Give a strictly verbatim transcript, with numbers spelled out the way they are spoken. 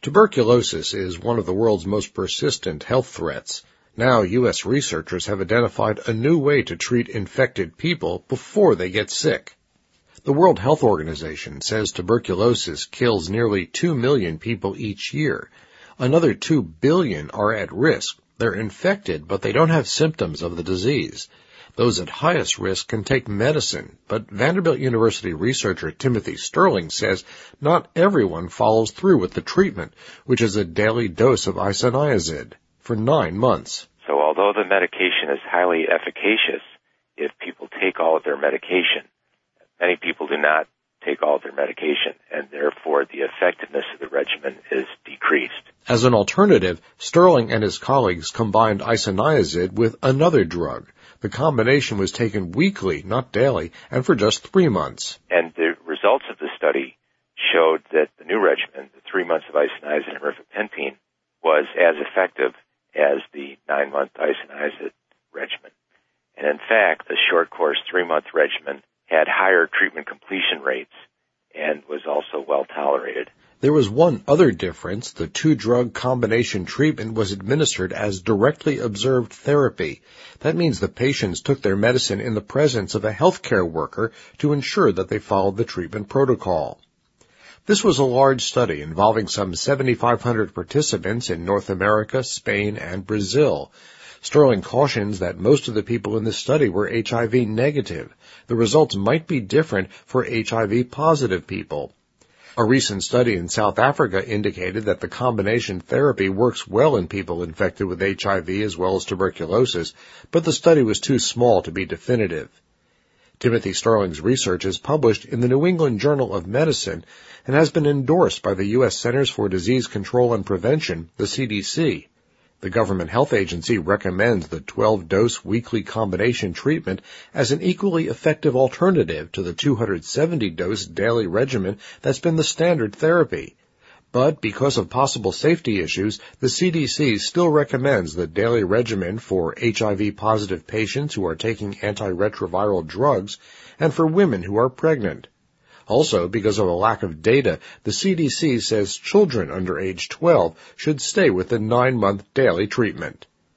Tuberculosis is one of the world's most persistent health threats. Now, U S researchers have identified a new way to treat infected people before they get sick. The World Health Organization says tuberculosis kills nearly two million people each year. Another two billion are at risk. They're infected, but they don't have symptoms of the disease. Those at highest risk can take medicine, but Vanderbilt University researcher Timothy Sterling says not everyone follows through with the treatment, which is a daily dose of isoniazid, for nine months. So although the medication is highly efficacious, if people take all of their medication, many people do not take all of their medication, and therefore the effectiveness of the regimen is decreased. As an alternative, Sterling and his colleagues combined isoniazid with another drug. The combination was taken weekly, not daily, and for just three months. And the results of the study showed that the new regimen, the three months of isoniazid and rifapentine, was as effective as the nine-month isoniazid regimen. And in fact, the short-course three-month regimen had higher treatment completion rates and was also well tolerated. There was one other difference. The two-drug combination treatment was administered as directly observed therapy. That means the patients took their medicine in the presence of a healthcare worker to ensure that they followed the treatment protocol. This was a large study involving some seventy-five hundred participants in North America, Spain, and Brazil. Sterling cautions that most of the people in this study were H I V negative. The results might be different for H I V positive people. A recent study in South Africa indicated that the combination therapy works well in people infected with H I V as well as tuberculosis, but the study was too small to be definitive. Timothy Sterling's research is published in the New England Journal of Medicine and has been endorsed by the U S Centers for Disease Control and Prevention, the C D C. The government health agency recommends the twelve-dose weekly combination treatment as an equally effective alternative to the two hundred seventy dose daily regimen that's been the standard therapy. But because of possible safety issues, the C D C still recommends the daily regimen for H I V-positive patients who are taking antiretroviral drugs and for women who are pregnant. Also, because of a lack of data, the C D C says children under age twelve should stay with the nine-month daily treatment.